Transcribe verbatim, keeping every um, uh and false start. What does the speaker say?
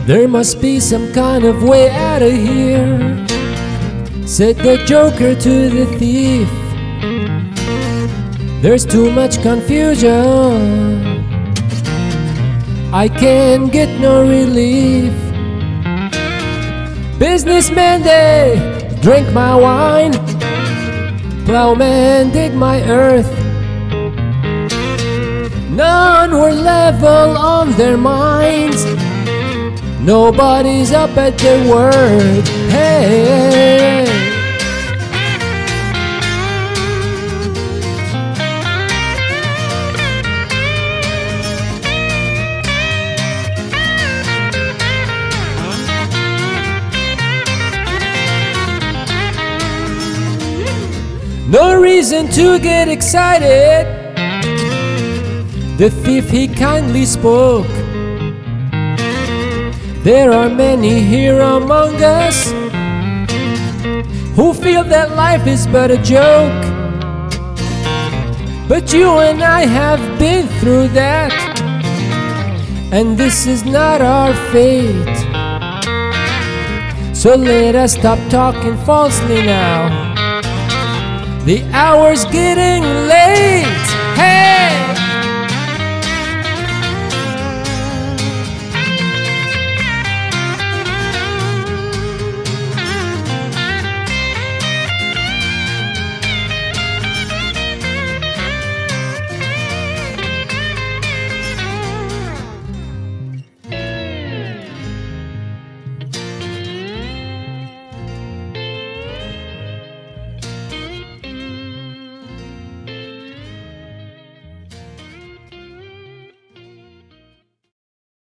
There must be some kind of way out of here, said the joker to the thief. There's too much confusion, I can't get no relief. Businessman, they drink my wine, plowman dig my earth. None were level on their minds, nobody's up at their word. Hey, no reason to get excited, the thief he kindly spoke. There are many here among us who feel that life is but a joke, but you and I have been through that, and this is not our fate. So let us stop talking falsely now, the hour's getting late. Hey!